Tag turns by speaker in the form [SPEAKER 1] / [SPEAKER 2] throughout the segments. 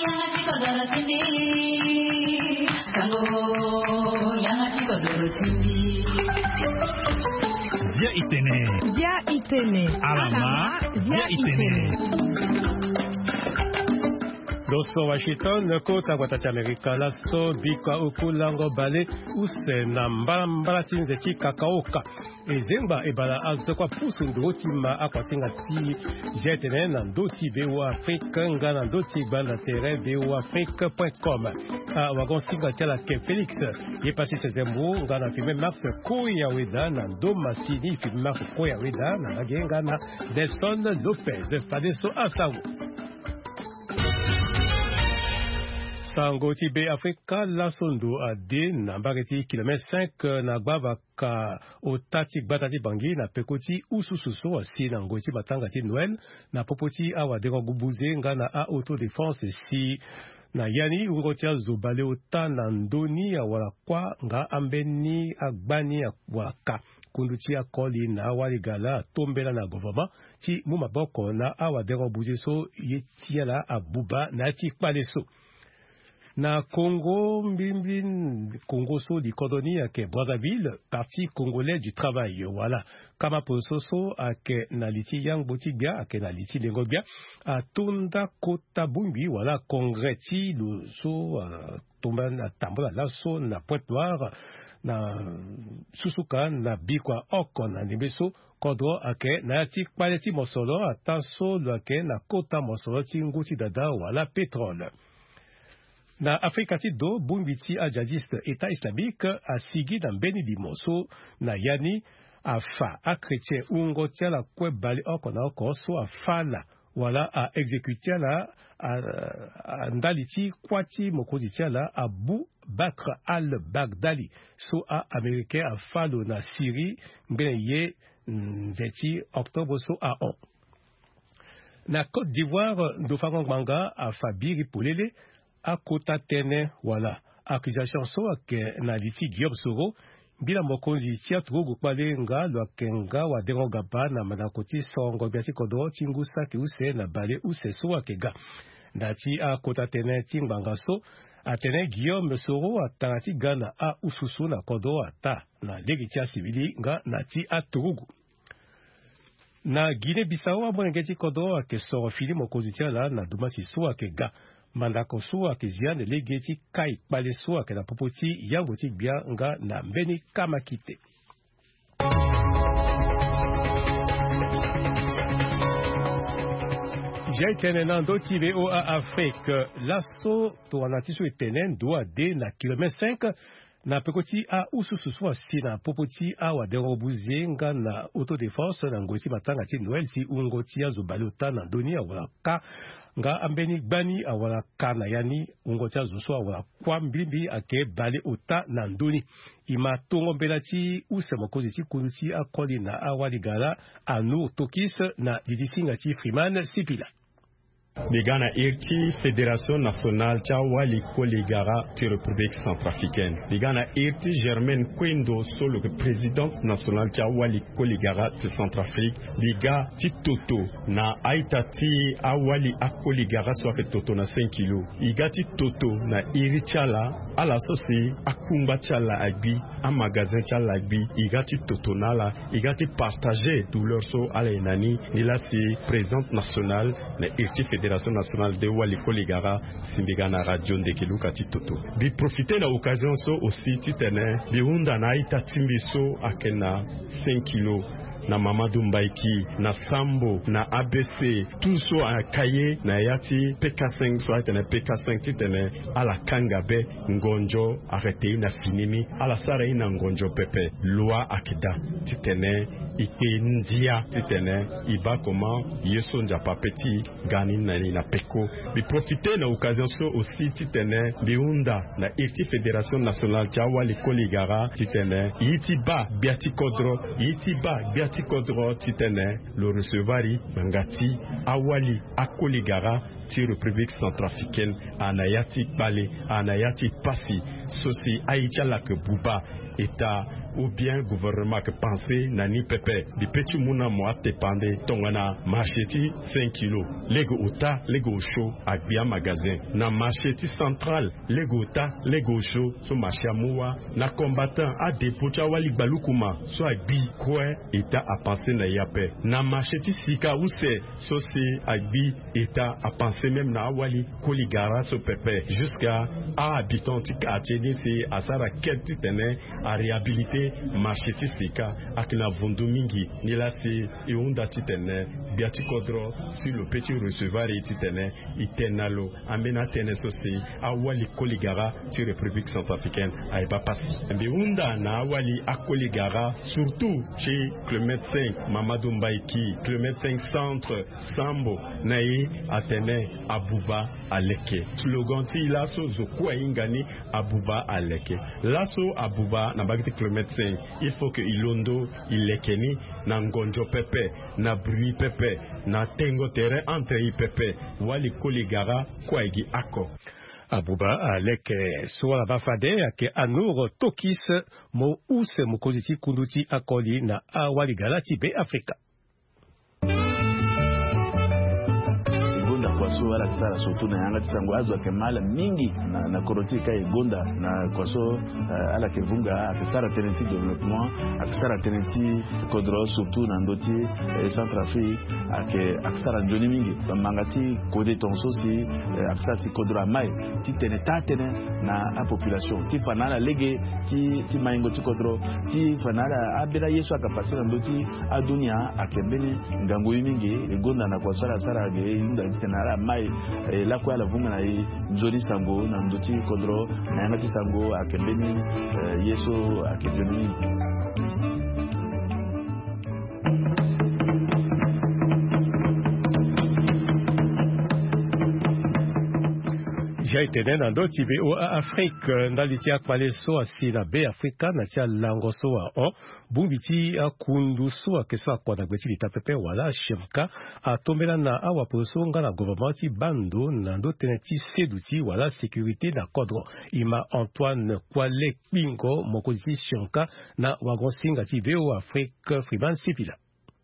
[SPEAKER 1] Dia Itene. Alama Dia Itene.
[SPEAKER 2] Doso Washington, kota kwa Amerika laso bikwa ukulango bale use na mbala tinze kakaoka. Ezemba ebala azokwa pusu ndoti ma akwasinga ti jetene na ndoti bewa Afrika ngana ndoti banda terrain bewa afrique.com. Wagon singa tela ke Felix ye passé ses mots ngana filmé Max Koya Weda na ndoma sini filmé Max Koya Weda na genga na Delson Lopez padeso asawo. Sango Tibe Afrika lasondo ade na mbageti kilomètre 5 na gbava ka otati batati bangi na pekoti usususo asi na ngoti batanga ti Noël na popoti awa deko gubuze ngana a autodéfense si na yani ungotia zobale ota na ndoni awala kwa nga ambeni agbani waka kunduti akoli na waligala tombela na gouvernement ti mumaboko na awa deko buzeso yetiala abuba na ti kpaleso. Na Congo, Congo so di Cordoni ake Brazzaville, parti congolais du travail. Voilà. Kama pososo ake na liti yang botiga ake na liti lengobia. A tunda kota bumbi, voilà, congrès lo so tomba na tambola laso na Pointe-Noire na Susuka na bikwa oko na nibeso kodro ake na yati paleti mosolo ataso lo ake na kota mosolo ti nguti dada voilà pétrole. Na Afrika ti do bumbiti a djihadiste État islamique a sigi na mbeni bimoso na yani a fa a chrétien ungo tia la kwe bali oko na oko so a fala wala a exécuter la a ndaliti kwati mokozi tia la Abu Bakr al-Baghdadi so a américain a falo na Syrie mbene ye veti octobre so a on. Na Côte d'Ivoire do Fangong Manga a Fabiri Polele a kota tene wala accusation so ke na liti Guillaume Soro bila mokonzi tia trogo kwale nga lo kenga wa denga ba na manakoti songo biati kodo tingusa ki use na bale use so akega ndati a kota tene tingbanga so atene Guillaume Soro atati gana a ususu na kodo ata na legitia civili nga nati a trogo. Na Guinée-Bissau abonengeti kodo ake soro fili mokonzi tia la na dumasi so akega mandako suwa kiziane legeti kai pale suwa ke na popoti yango ti bia nga na mbeni kama kite. J'ai tenen nando ti veo a Afrique. Lasso to anatiso etenen doa de na kilomètre 5 na pekoti a usususu si na popoti a wa derobuzie nga na autodéfense na ngoti matanga ti Noël ti ungoti ya zobalota na doni awala ka nga ambeni gbani awala ka na yani ungoti ya zoso awala kwa mbimbi ake bale ota na ndoni ima tongo mbela ti use mokozi ti kunuti akoli na awali gala anu tokis na didisinga ti Freeman Sipila.
[SPEAKER 3] Bigana irti Fédération nationale Tchawali Koligara ti République centrafricaine. Bigana irti Germaine Kwendo solo que présidente nationale Tchawali Koligara ti Centrafrique. Biga ti Toto na Aitati Awali Akoligara soit que Toto na 5 kilo. Iga ti Toto na iri Tchala ala sosi akumba Tchala agbi a magasin Tchala agbi. Iga ti Toto na la iga ti partager douleur so ala inani. Nila si présidente nationale na irti Fédération nationale de Wali Koligara simbigana radio ndekilu kati Toto. Bi profiter la occasion so aussi titene bi hunda na ita timbiso akena 5 kilo na Mamadou Mbaiki, na Sambo, na ABC, tout ça à Kaye, na Yati, PK5, soit tene PK5, titene, à la Kangabe, Ngonjo, arrêté, na Finimi, à la Sare, na Ngonjo Pepe, loi Akida, titene, Ike Ndia, titene, Iba comment, Yeson Japapeti, Gani na Peko, bi profiter na occasion so aussi, titene, Biunda, na Iti Fédération Nationale, Tchawali Koligara, titene, Itiba, Biatikodro, Itiba, Biatikodro, titene, le recevari, Mangati, Awali, Akoligara, ti République centrafricaine, Anayati Bale, Anayati Pasi, Sosi, Aïtchala que Bouba, État ou bien gouvernement que penser nani pepe bi petit muna mo atepande tongana marcheti 5 kg lego ota lego show agbia magasin na marcheti central lego ota lego show so marché moa na combattant a depocha wali balukuma so agbi kwe eta a penser na yape na marcheti sika ou so c'est agbi eta a penser même na wali koligara so pepe jusqu'à a habitant ti quartier c'est asara kelti tene a réhabiliter marcheti sika akina vondo mingi ni la c'est et on dati tene biati kodro sur le petit recevoir et titene itenalo amena tene so c'est a wali koligara ti République centrafricaine a pas passé mais unda na wali a koligara surtout chez le médecin Mamadou Mbaiki le médecin centre Sambo nae atene Abouba Aleke slogan ti laso zokwa ingani Abouba Aleke laso Abouba na bagiti le médecin il faut que ilondo ilekeni na ngonjo pepe na brui pepe na tengo terrain entre i pepe wali koligara kwa igi ako
[SPEAKER 2] Abouba Aleke soit bafade ake Anour Tokis mo use mokoziti kunduti akoli na awaligala tibe Afrika.
[SPEAKER 4] Kwaso wala kisara surtout na yanga tisango azo akemala mingi na korotika igonda na kwaso ala kevunga akisara tenenti développement akisara tenenti kodro surtout na ndoti Centrafrique akisara njoni mingi bamangati kode tonso si akisara si kodro mai ti tene na a population ti fanala lege ti maingo ti kodro ti fanala abela yesu akapasira ndoti adunia akembeni ngango mingi igonda na kwaso ala sara ge inda tena mai la kwa la vuma na nzori sango na ndoti kodro na yangati sango akembeni yeso akembeni
[SPEAKER 2] Jaitene na ndoti be o Afrique ndaliti akwale so asi na be Afrika na tia lango so o bumbiti akundu so akesa kwa na gweti lita pepe wala shemka atombela na awa poso nga na gouvernementi bando na ndo teneti seduti wala sécurité na kodro ima Antoine Kwale Bingo mokoziti shemka na wagonsinga ti be o Afrique Freeman Sipila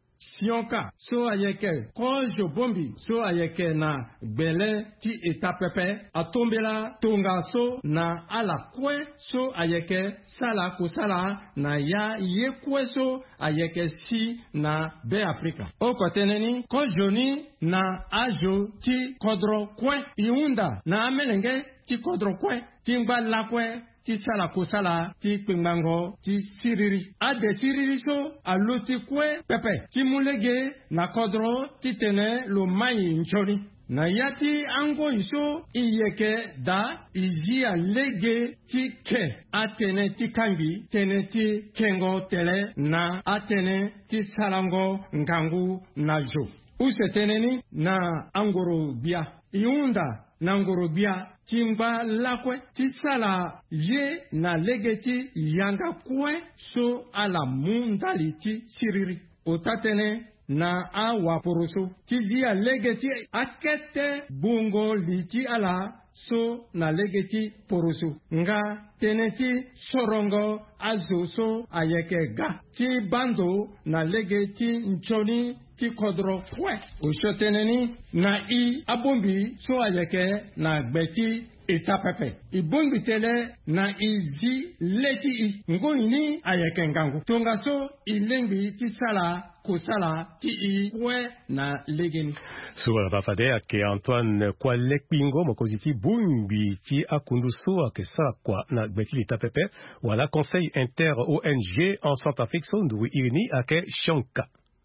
[SPEAKER 5] Sionka so ayeke konjo bombi so ayeke na gbele ti eta pepe atombela tonga so na ala kwe so ayeke sala kusala na ya ye kwe so ayeke si na be Afrika okoteneni konjoni na ajo ti kodro kwe iunda na amelenge ti kodro kwe ti ngba la kwe ti sala kusala ti kpingbango ti siriri ade siriri so aluti kwe pepe ti mulege na kodro ti tene lo mai nchoni na yati ango iso iyeke da izi alege ti ke atene ti kangi tene ti kengo tele na atene ti salango ngangu na jo useteneni na angoro bia iunda na ngoro bia timba lakwe ti sala ye na legeti yanga kwe so ala mundali ti siriri otatene na awa poroso ti zia legeti akete bungo liti ala so na legeti poroso nga teneti sorongo azo so ayeke ga ti bando na legeti nchoni ti kodro kwe oshoteneni na i abombi so ayeke na gbeti eta pepe ibombi tele na izi leti i ngoyini ayeke ngangu tonga so ilengbi ti sala kosala ti i kwe na legeni
[SPEAKER 2] suwa bafade ake Antoine Kwale Bingo mokoziti bumbi ti akundu so ake sala kwa na gbeti eta pepe wala conseil inter ONG en Centrafrique so ndu irini ake Shonka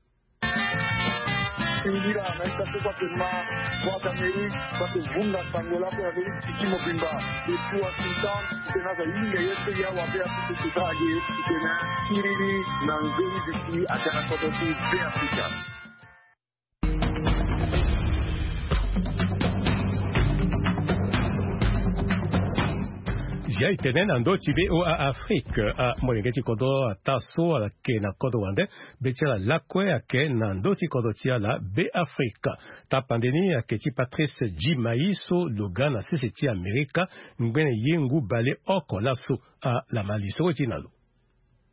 [SPEAKER 6] Indira naita kwa pema kwa Amerika kwa kuvunga Angola kwa Amerika kimo pimba depuis Washington tena za inga yetu ya wapea kutaje tena kirini na ngoni ziki atana kwa bosi ya Afrika
[SPEAKER 2] Jai tenen ando tibe o a Afrique a molengeti kodo taso ala ke na kodo wande betela lakwe ake na ndo ti kodo tia la be Afrique ta pandeni ake ti Patrice Jimaiso logana sese ti Amerika ngbene yengu bale oko laso a la maliso tinalo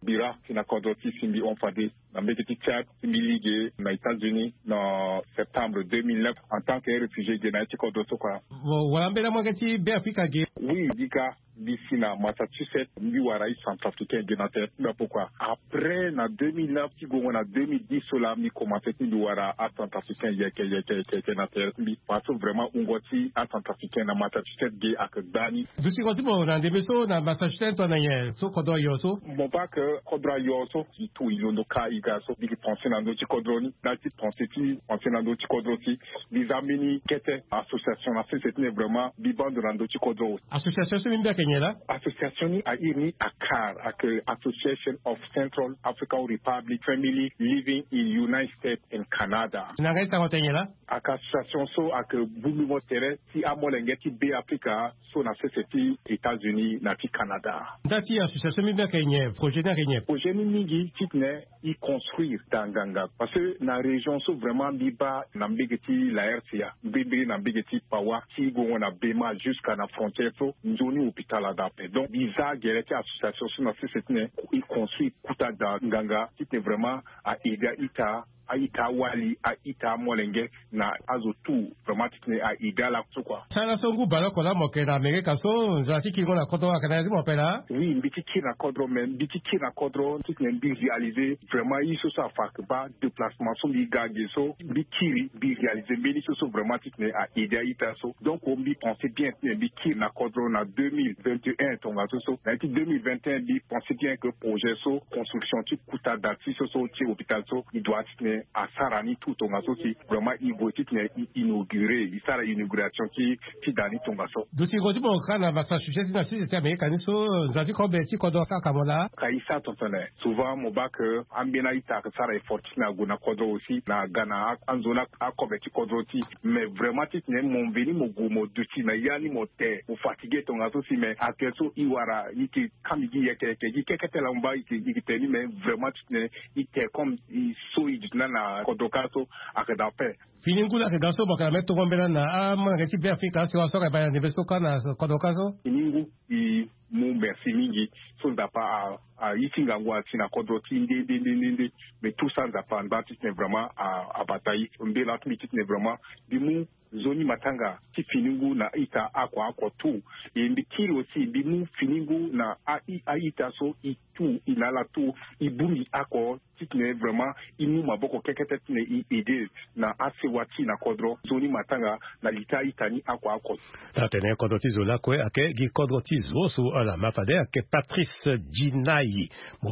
[SPEAKER 7] bira tina kodoti simbi on fade na mbekiti Tchad simbi ligue na États-Unis en septembre 2009 en tant que réfugié génétique kodoto quoi.
[SPEAKER 2] Voilà mbela mwagati be Afrika ge.
[SPEAKER 7] Oui, dika d'ici na Massachusetts, mi warai centrafricain génateur. Mais pourquoi? Après na 2009 ti gongo na 2010 sola mi commencé ti wara à centrafricain yeke génateur. Mi parce vraiment ungoti à centrafricain na Massachusetts ge ak dani.
[SPEAKER 2] Dusi koti mo na debeso na Massachusetts to na ye so kodo yoso.
[SPEAKER 7] Mon pas que kodra yoso ti tout ilondo ka iga so bi penser na do ti kodroni, na ti penser na do ti kodroti. Les amini kete association na c'est vraiment bi bande na do ti kodro.
[SPEAKER 2] Association so mimbe kenyela.
[SPEAKER 7] Association ni a ini akar ak Association of Central African Republic Family Living in United States and Canada.
[SPEAKER 2] Na gaita ngotenyela.
[SPEAKER 7] Ak association so ak bumi motere ti amolenge ti be Africa so na société États-Unis na ti Canada.
[SPEAKER 2] Dati association mimbe kenye projet na kenye.
[SPEAKER 7] Projet ni mingi titne y construire tanganga parce que na région so vraiment biba na mbegeti la RCA bébé na mbegeti pawa ti gongo na bema jusqu'à na frontière so nzoni hôpital adapté donc visa gereti association so na c'est y construire kuta nganga titne vraiment a ida ita a ita wali a ita molenge na azotu vraiment titne a ida la quoi
[SPEAKER 2] sala songu baloko la mokena Amerika so nzati kingo na koto akana di mopela
[SPEAKER 7] oui mbiti kina kodro men mbiti kina kodro titne bi réaliser vraiment il so ça fa ba déplacement so bi gage so bi kiri bi réaliser mais il so vraiment titne a ida ita so donc on bi penser bien bi kina kodro na 2021 tonga so na 2021 bi penser bien que projet so construction ti kuta dati so ti hôpital so il doit titne à Sarani tout tonga so si vraiment il doit titne inaugurer il sera inauguration ti dani tonga so
[SPEAKER 2] dosi goti bo kana Massachusetts na c'était Amerika ni so nzati ko be ti kodo ka kamola
[SPEAKER 7] kaisa tontone souvent mo ba que ambena ita ka sara fortuna guna kodo aussi na Ghana anzona akobe ti kodo ti mais vraiment titne mon veni mo gumo duti na yani mo te o fatigué tonga so si mais akeso iwara yiki kamigi yeke keketela mba yiki teni mais vraiment titne ite comme so idna na kodo kaso akada pe
[SPEAKER 2] finingula ke gaso baka meto kombela na amanga ti be Afrika so so ka ba ne beso kana kodo kaso
[SPEAKER 7] finingu I mu merci mingi so ndapa a itinga ngwa tina kodo ti ndende mais tout ça ndapa ndati vraiment a bataille mbela titne vraiment bimu zoni matanga ti finingu na ita akwa tu et mbikiri aussi bimu finingu na ita so itu inala tu ibumi ako titne vraiment imu maboko kekete tine ide na asewati na kodro zoni matanga na lita itani akwa
[SPEAKER 2] ta tene kodro ti zola kwe ake gi kodro ti zo so ala mafade ake Patrice Jinai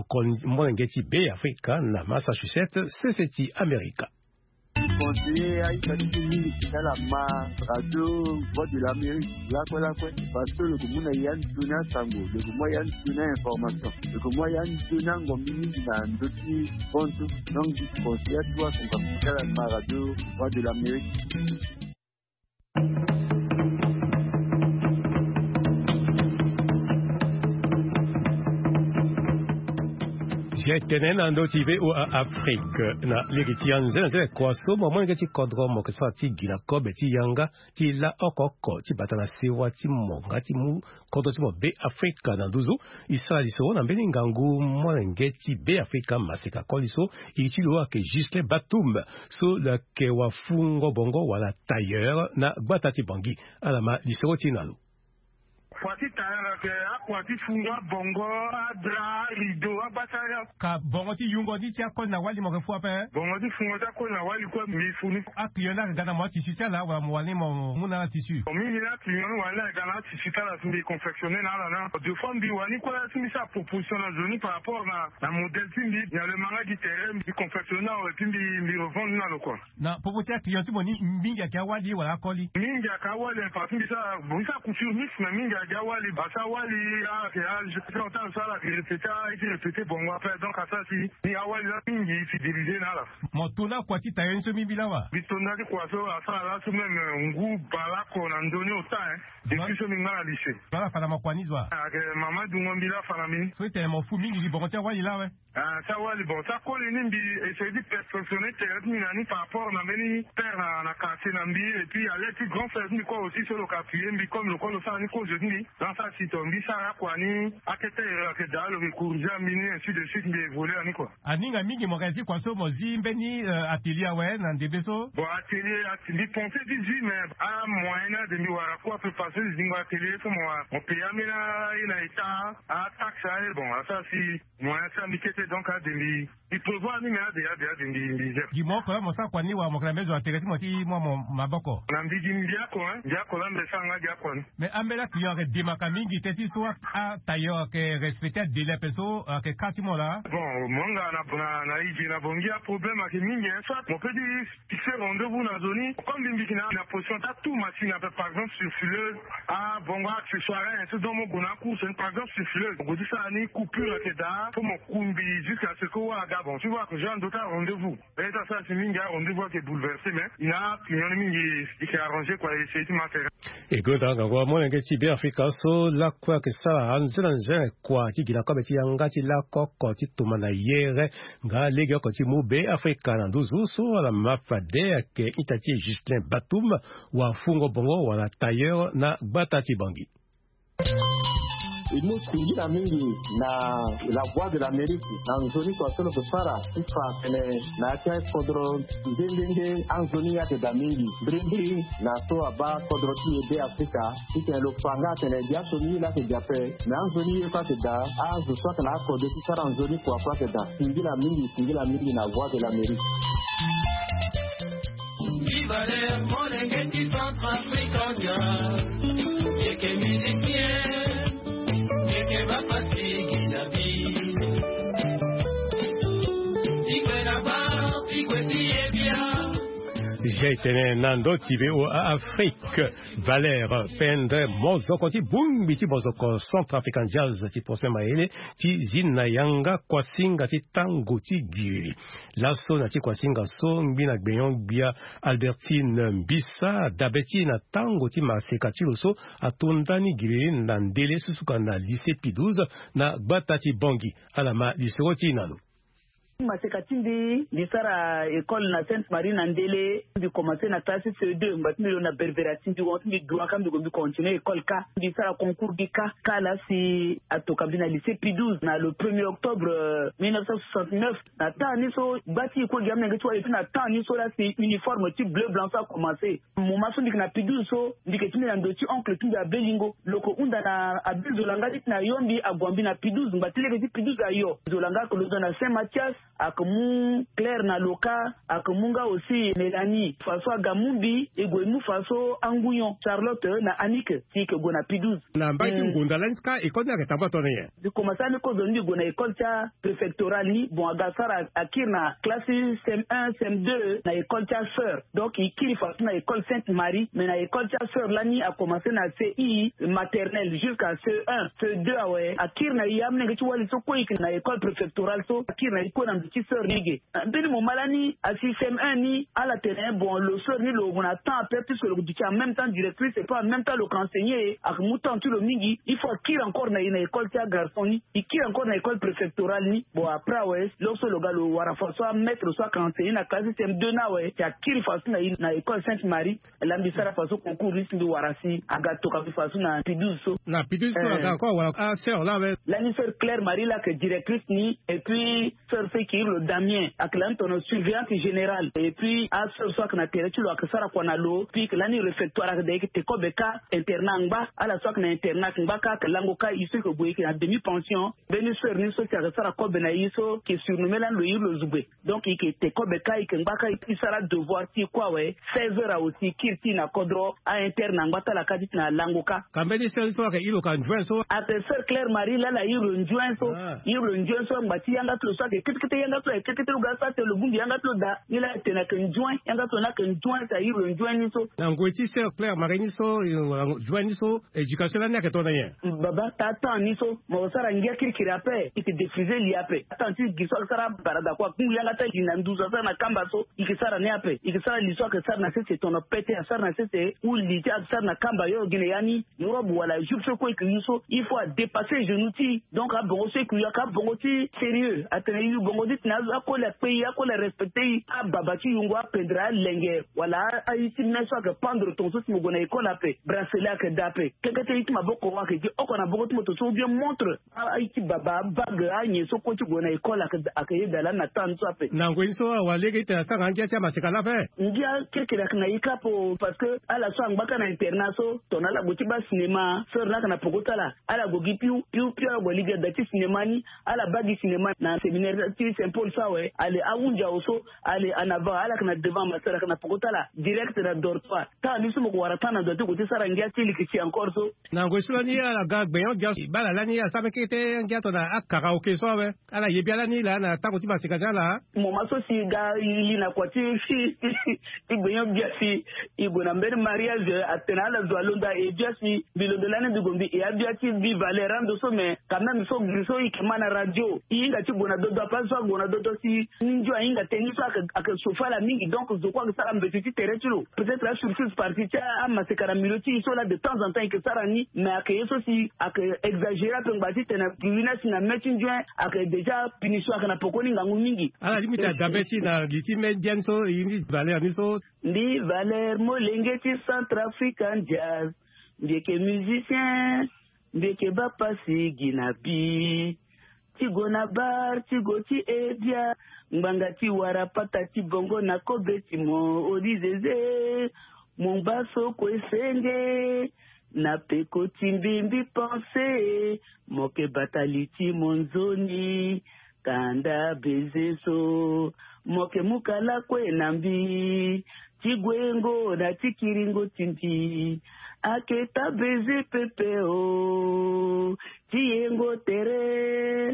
[SPEAKER 2] mo ngeti be Afrika na Massachusetts c'est America.
[SPEAKER 8] Conseiller à Italie, c'est la radio voix de l'Amérique, là parce que le commun y a une donnée sango, le commun y a une donnée information, le commun y a une donnée communiste dans d'autres comptes, donc du conseiller toi son capital à la radio voix de l'Amérique.
[SPEAKER 2] Tenen ando TV ou Afrique na ligitian zenze kwa so moment ngeti kodro mo ke swati gina ko beti yanga ti la okoko ti batana sewa ti monga ti mu kodro ti mo be Africa na duzu isa liso na mbeni ngangu mo ngeti be Africa masika koliso iti lo ke Justin Batum so la ke wa fungo bongo wala tailleur na batati bangi alama liso ti nalo
[SPEAKER 6] Kwati tayara ke akwati funga bongo adra rido abataya
[SPEAKER 2] ka bongo ti yungo di ti akol na wali mo ke fu ape
[SPEAKER 6] bongo ti fungo ta ko na wali ko mi funi
[SPEAKER 2] akiyona ke gana mo tissu la wa mo wali mo muna tissu
[SPEAKER 6] o mi la kiyona wala gana tissu la sindi confectionner na de fond bi wani ko la sindi sa proposition na zone par rapport na modèle sindi il y a le manga di terrain bi confectionner et puis bi revendre na lo ko
[SPEAKER 2] na popo ti client ti mo ni mbinga ka wali wala koli
[SPEAKER 6] minga ka wali parce que ça bon ça couture mix na minga Wali, Bassa Wali, je peux entendre ça, répété, bon, après, donc, à ça, si, ni Awali, là, il fidélisé, là.
[SPEAKER 2] Mon tola, quoi, tu t'as une semi-bilawa?
[SPEAKER 6] Bitona, quoi, ça, là, c'est même un goût, balak, qu'on a donné au temps, hein. Depuis ce moment, à lycée.
[SPEAKER 2] Voilà, fala ma kwani, zwa.
[SPEAKER 6] Maman, d'Ungambila, Fanami.
[SPEAKER 2] Souhaitez, mon fou, mingi, bon, tiens, Wali, là, ouais.
[SPEAKER 6] Ça, Wali, bon, ça, quoi, les nimbi, essayer de perfectionner, terrain, par rapport, on a venu, père, on a cassé, Nambi, et puis, aller plus grand, faire, quoi, aussi, sur le capier, comme le col, ça, Nico, je dis, Mali dans sa sitombi ça quoi ni akete que dans le courja mini ainsi de suite des volets ani quoi
[SPEAKER 2] aninga mingi mokazi kwa so mozimbe ni atelier ouais na ndebeso
[SPEAKER 6] bon atelier pensé 18 mais à moyen de miwara quoi peut passer zingo atelier pour moi on paye amina ina ita a taxe bon ça si moyen ça mikete donc à demi il prévoit ni mais de
[SPEAKER 2] Gimo ko mo sa kwa ni wa mo kala mezo atelier mo ti mo maboko
[SPEAKER 6] na mbiji ndia ko la mbesanga dia ko
[SPEAKER 2] mais amela client ke demaka mingi teti so a tailleur ke respecter délai peso ke katimo là
[SPEAKER 6] bon monga na iji na bongia problème ke mingi soit on peut dire fixer rendez-vous na zone comme mbiki na position ta tout machine par exemple sur fileuse à bonga accessoire et tout dans mon gona course par exemple sur fileuse on dit ça ni coupure que da pour mon kumbi jusqu'à ce que wa bon tu vois que j'ai un d'autres rendez-vous et ça c'est mingi rendez-vous qui est bouleversé mais il a client mingi qui a arrangé quoi c'est tout matériel
[SPEAKER 2] et que dans ngwa mo nge ti be Africa so la kwa ke sa anzela nje kwa ti gila kwa beti yanga ti la ko ti to mana yere nga lege ko ti mu be Africa na nduzu so la mafade ke itati Justin Batum wa fungo bongo wa tailleur na Batati Bangi.
[SPEAKER 9] Nous la mingi na la voix de l'Amérique en zone kwa solo kusara ifa kene na kwa kodro ndenge en zone ya de mingi brindi na so aba kodro ti de Africa ike lo fanga kene dia so ni la ke jape na en zone kwa ke da a zo so ka la ko de ti sara en zone kwa ke da la mingi na voix de l'Amérique.
[SPEAKER 10] Viva le monde qui centrafricain et que musicien va passer la vie. Tigwe na ba, tigwe bien bien.
[SPEAKER 2] J'ai été nando tibe au Afrique Valère Pendre mozoko ti bumbi ti mozoko Centrafrican Jazz ti posme maele ti zina yanga kwasinga ti tango ti giri laso na ti kwasinga so mbina gbeyon bia Albertine Mbisa dabeti na tango ti maseka ti loso atondani giri na ndele susuka na lycée P12 na Batati Bangi alama lisoro ti nalo
[SPEAKER 11] Masekatindi lisara école na Sainte Marie Nandele di commencer na classe CE2 mbatini na berberatindi wonti di droit kam di continuer école ka lisara concours di ka la si atoka bina lycée P12 na le 1er octobre 1969 na tani so bati ko gamne ngeto et puis na tani so la si uniforme type bleu blanc ça commencer mon maçon dik na P12 so ndiketimi na ndoti oncle tu ya Belingo loko unda na abel zolanga dit na yombi agwambi na P12 mbatile ke P12 ayo zolanga ko na Saint-Mathias akamu Claire na Loka akamunga aussi Mélanie faso Gamumbi egwemu faso Anguyon Charlotte na Annick tike gona P12
[SPEAKER 2] na mbaki ngunda lanska école na ketamba tonye
[SPEAKER 11] di commencer na ko zondi gona école ta préfectorale ni bon agasara akirna classe CM1 CM2 na école ta sœur donc ikili faso na école Sainte-Marie mais na école ta sœur lani a commencé na CI maternelle jusqu'à CE1 CE2 ouais akirna yamne ngechi wali so ko ikina école préfectorale so akirna ikona petit sœur ligue bini mo malani à CM1 ni à la terrain bon le sœur ni le on attend après puisque le dit en même temps directrice c'est pas en même temps le conseiller à mouton tout le mingi il faut qu'il encore na une école tia garçon ni il qu'il encore na école préfectorale ni bon après ouais lorsque le gars le wara soit maître soit conseiller na classe CM2 na ouais tia qu'il fasse na école Sainte-Marie l'ambisara façon concours risque de warasi agato ka façon na P12 so
[SPEAKER 2] na P12 so encore wala a sœur là
[SPEAKER 11] la sœur Claire Marie là que directrice ni et puis sœur Fekir le Damien aklantono surveillante générale et puis à ce soir que na terre tu lo akasara kwa na lo puis que l'année réfectoire de te ko beka internat ngba ala soir que na internat ngba ka lango ka iso ko boye que na demi pension beni sœur ni so akasara ko bena iso que surnommé là le yiro zube donc il te ko beka il ngba ka il sera devoir ti quoi ouais 16 heures aussi kirti na kodro à internat ngba ta la ka dit na lango ka
[SPEAKER 2] kambeni sœur so ka ilo kan joint so
[SPEAKER 11] après sœur Claire Marie là la yiro joint so ngba yanga to so que kete yanga to kete ugasa te le bundi yanga to da ila tena kan joint yanga to na kan joint ta yiro joint ni so
[SPEAKER 2] na ngoti sœur Claire Marie ni so joint ni so éducation là na ke to na yen
[SPEAKER 11] baba tata ni so mo sara ngia kirikira pe ite diffuser li ape tanti giso sara barada kwa kungu yanga ta lina nduza sara na kamba so ikisara ne ape ikisara liso ke sara na sese tono pete sara na sese ou li ta sara na kamba yo gine yani yorobu wala jupe ko ikiso il faut dépasser genou ti donc a bongo se kuya ka bongo ti sérieux atene yu bongo modit na ko la pays ko la respecter a babati yungo apendra lenge wala ayiti meso ka pendre ton so mo gona école apé bracelet ka dapé kekete yiti maboko wa ke oko na boko to so bien montre ayiti baba bag anye so ko ti gona école ka yedala na tanto apé
[SPEAKER 2] nango inso wale ke ta tanga ngia cha masikala fe
[SPEAKER 11] ngia kekela na ikapo parce que ala so ngba kana internat so tonala buti ba cinéma so na kana pokota la ala go gipiu piu go liga dati cinéma ni ala bagi cinéma na séminaire ti Saint-Paul sawe ale awunja oso ale anava ala kana devant masara kana pokota la direct na dortoir ta ni sumo wara tana do ko ti sara ngia tili ki encore so
[SPEAKER 2] nango iso ni ala ga gbeyon ga bala la ni asa me kete ngia to na akara oke so we ala yebi ala ni la na ta ko ti masika la
[SPEAKER 11] mo maso si ga ili na kwa ti igbeyon bia si igona mbere mariage atena la zo alonda e bia si bilodolane du gombi e abia ti bi valeur ndo so mais quand même so griso ikemana radio inga ti gona dodo pas so gona dodo si ninjo inga teni so aka sofa la mingi donc zo kwa sala mbeti terretulo peut-être la surface partie ti ama se kana miloti so là de temps en temps que sara ni mais aka yeso si aka exagérer pe ngati tena pina si na metin joint aka déjà punition aka na pokoni ngangu mingi
[SPEAKER 2] ala limita dabeti na liti median so indi valeur ni so
[SPEAKER 11] ndi valeur molenge ti Centrafrican jazz ndeke musicien ndeke bapasi ginabi tigo na bar tigo ti ebia ngbanga ti wara pata ti bongo na kobeti mo odizeze mumbaso kwesenge na peko timbimbi pense moke bataliti monzoni kanda bezeso moke mukala kwe nambi tigwengo na tikiringo tindi aketa beze pepeo tiengo tere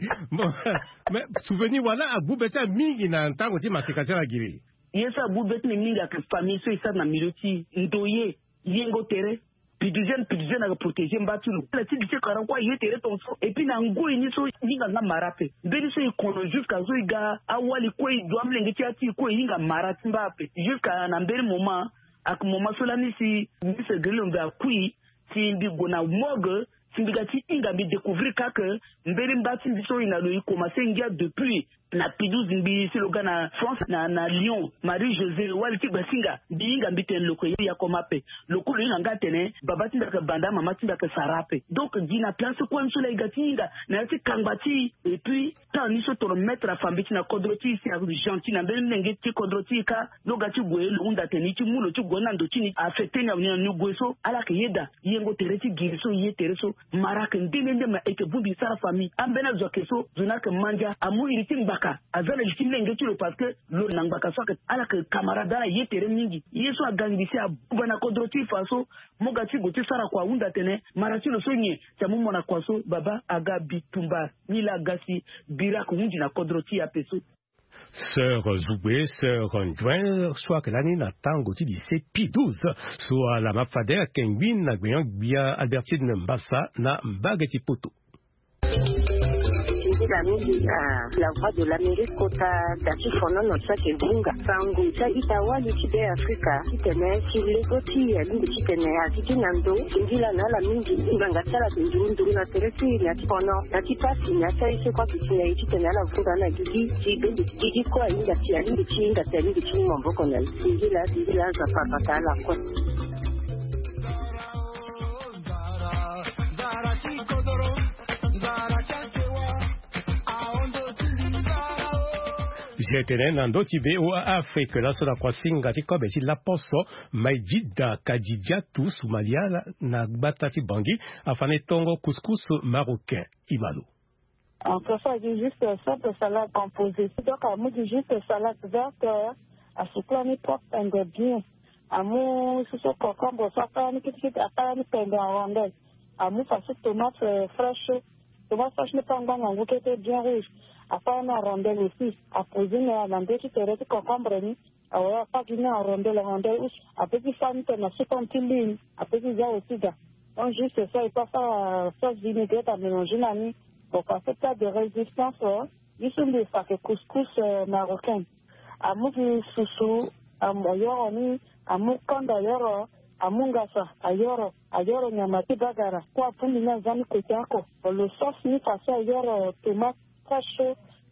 [SPEAKER 2] mais souvenir wala abubeta mingi na ntango ti masikasa la giri
[SPEAKER 11] yesa abubeta ni mingi ka famille so isa na miloti ndoye yengo tere piduzen na protéger mbatulo la ti dise karan kwa yetere ton so et puis na ngoi ni so yinga nga marape mbeli so ikono jusqu'à so iga awali ko idwa mlenge ti ati ko yinga marati mbape jusqu'à na mbeli moment ak moment so la ni si se grilo mba kui si mbi gona mogue si mbi gati inga bi découvrir que mbeli mbati so ina lo commencer ngia depuis na pidouze mbi si loga na France na Lyon Marie-Josée wali ti basinga binga mbite loko ya komape loko lo nga tene baba tinda ka banda mama tinda ka sarape donc dina place ko nsula igatinga na ti kangbati et puis tant ni so to mettre la famille na kodroti si avec gentil na bel nenge ti kodroti ka loga ti gwe lo unda teni ti mulo ti gona ndo ti ni affecté na ni gweso ala ke yeda yengo tereti giriso ye tereso maraka ndende ma eke bubi sara famille ambena zokeso zuna ke manja amu iriti mbaka azana liti lenge ti lo parce que lo nangba so que ala que camarade la yetere mingi yeso agangisi abana kodroti faso mogati goti sara kwa unda tene marati lo sonye tamu mona kwaso baba aga bitumba nila gasi bira ko unji na kodroti ya peso
[SPEAKER 2] Sœur Zoubé, Sœur Ndouin, soit que l'année na tango ti di se P12, soit la mafade Kengwin na gbeyon bia Albertine Mbassa na mbageti poto.
[SPEAKER 12] La voix de l'Amérique kota dati fono no sake bunga sangu cha itawali chide Afrika kitene chilego ya lindi kitene asiki nando ingila na la mingi nganga sala nduru na teresi ya fono na tipasi na sai se kwa kitene kitene la vuga na gigi kwa inga tia lindi chinga tia lindi chinga mboko na ingila za papa la kwa
[SPEAKER 2] Jetene nando tibe o Afrique la so na kwa singa ti kobe ti la poso maidida kadidja tu Somalia na gbata ti bangi afane tongo couscous marocain imalo.
[SPEAKER 13] En fait, ça dit juste simple salade composée. Donc, à moi, dit juste salade verte, à ce plan, il porte un de bien. À moi, ce sont concombre, ça fait un petit peu à part une peine en rondelle. À moi, ça fait tomate fraîche. Tomate fraîche n'est pas un bon, vous qui était bien rouge. À part une rondelle aussi. À poser une petit peu de concombre, à pas d'une rondelle, à petit fan, à ce qu'on tiline, à petit ça aussi. Donc, juste ça, il faut faire sauce vinaigrette à mélanger la nuit. Pour passer pas de résistance, ils sont des sacs couscous marocains. À mon soussou, à mon yoroni, à mon d'ailleurs, à mon gassa, ailleurs, nyamati bagara. Quoi pour nous, zami kotako. Le sauce ni passé ailleurs, tomate fraîche,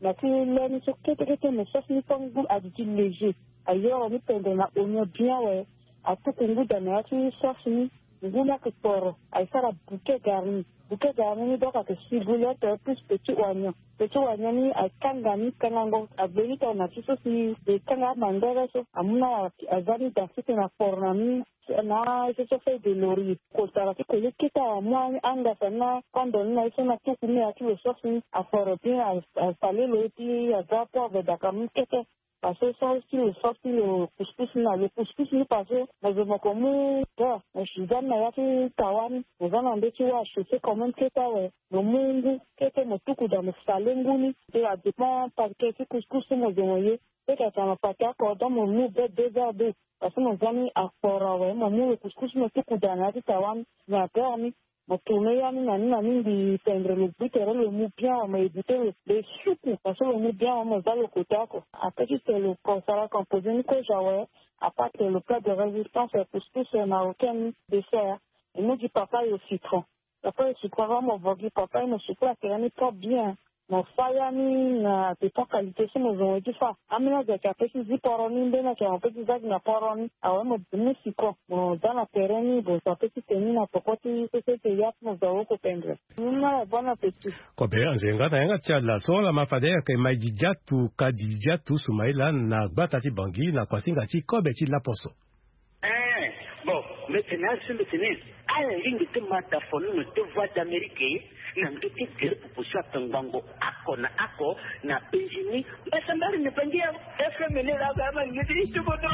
[SPEAKER 13] na tu le ni so kete me sauce ni pongu aditi léger ailleurs ni pende na oignon bien ouais a tout kungu da na tu sauce ni nguna que poro ay sara bouquet garni ni donc que ciboulette plus petit oignon ni ay kangani kanango abeli to na tu so si de kanga mandere so amuna azani da site na fornami na je fait de laurier kotara que le kita moi anga sana quand na iso na tu ni atu le sauce a foro bien a salé le ti a drapo de da kamikete parce que ça aussi le sorti le couscous ni passé mais je me comme je suis dans la Tawan nous allons aller tu vois je sais comment que ça ouais le monde que me tout dans le salé nguni et à dépend parce que couscous me voyez et que ça m'a pas d'accord dans mon mou de 2 heures de parce que mon ami a fort ouais mon mou le couscous me tout dans la Tawan m'a permis mon tourner à nani di prendre le but et le mou bien mais éviter les soupes parce que le mou bien on va le côté après c'est le consommé composé ni que j'avais à part que le plat de résistance est couscous n'a aucun dessert et nous du papa et au citron après le citron vraiment vogue papa il me chocolat qui n'est pas bien mon fayani na de pas qualité c'est nos on dit ça amina de café si poroni ndena que on peut dire na poroni awa mo musiko mo dans la terrain bo ça peut tenir na pokoti c'est ya mo za ko pendre na bon appétit
[SPEAKER 2] ko be anzenga na nga tshalla so la mafade ke majijatu kadijatu sumaila na batati bangi na kwasinga ti kobe ti la poso
[SPEAKER 14] bon maintenant sur le tennis à la ligne de mataphone de voix d'Amérique nanto ti kere pupusa tangango ako na Benjamin basambari ne pandia FM ne la gama ngiti tukono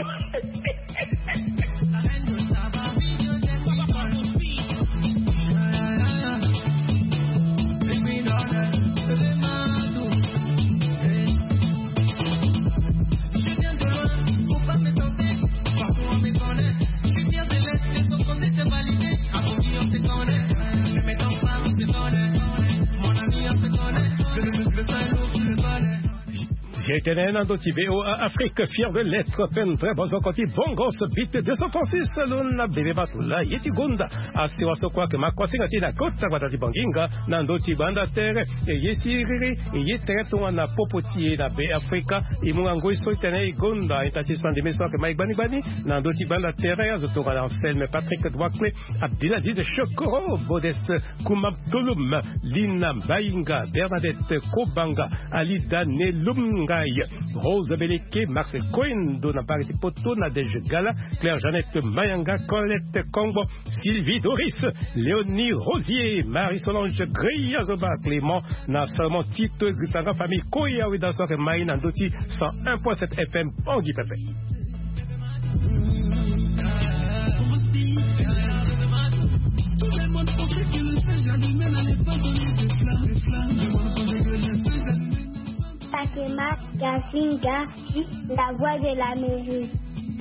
[SPEAKER 2] J'étais dans Tibéo Afrique, fier de l'être, peine très bon côté, bon gosse, bite 236, l'on a bébé batula, yeti gunda, astiwa so quoi que ma kwasinga na kota kwa tati banginga, nando tibanda terre, et yesiriri, et yetereto na popoti na be Afrika, et mwango iso itene gunda, et tati sandi meso que Mike Bani, nando tibanda terre, azotora l'Anselme, Patrick Douaclé, Abdelaziz Chokoro, Bodest, Koumab Tolum, Lina Bainga, Bernadette Kobanga, Alida Nelumga, Rose Beleke, Marcel Cohen, Dona Pariti Poto, Nadège Gala, Claire Jeannette Mayanga, Colette Combo, Sylvie Doris, Léonie Rosier, Marie-Solange Griazoba, Clément, Nassamon Tito, Gustava Famille, Koya, Ouidasor et Maïna Ndoti, 101.7 FM, Bangui Pepe. Tout le monde pensait que le fait, j'allumais, n'allait pas donner des flammes.
[SPEAKER 15] Fatima Gazinga, la voix de l'Amérique.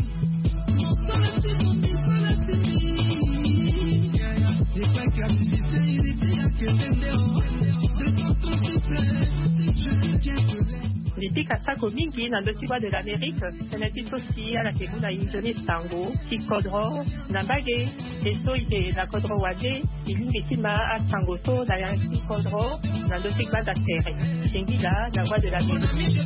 [SPEAKER 16] Liti kasako mingi na ndotiwa de l'Amérique, senati sosi ala kebuna injoni sango, ki kodro, na bage, eso ite na kodro wade, ilingi tima a sango so na yanki kodro, na ndotiwa da tere. Shengila, la voix de l'Amérique.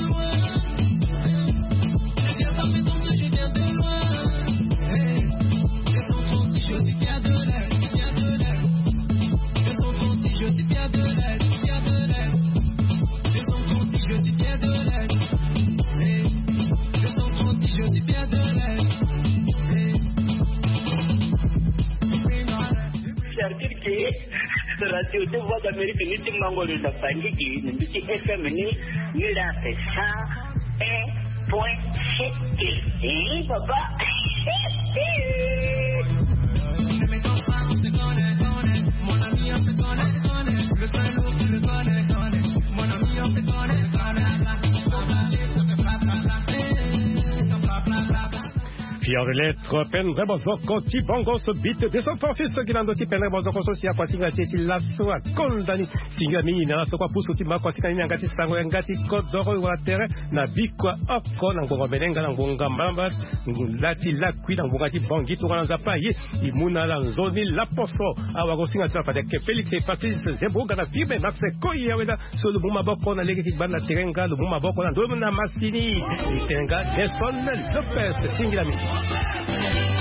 [SPEAKER 14] Radio de voix d'Amérique ni timango le la pangiki ni biti FM ni la pesa 1.7 papa mon ami on te connaît le salut tu le connais mon ami on te connaît
[SPEAKER 2] Fier Cœur de lettres, Pendre Bozoko, Tibongo, ce bit de San Francisco, Gilando, Pendre Bozoko, Sosia, Quasinga, Lasso, Condani, Singami, Nasoko, Pusutima, Quasinga, Gati, Sango, Gati, Kodoro, Water, Nabikwa, Okon, Ango, Belenga, Angonga, Mamba, Lati, Laqui, Angogati, Bangi, Turanzapai, Imuna, Lanzoni, Laposo, Awagosinga, Safade, Félix, Facis, Zeboga, la Fibre, Max, Koya, sur le Bumaboko, la Legatic Banda, Terenga, le Bumaboko, and Domina Massini, Terenga, Nesson, Lopez, Singami.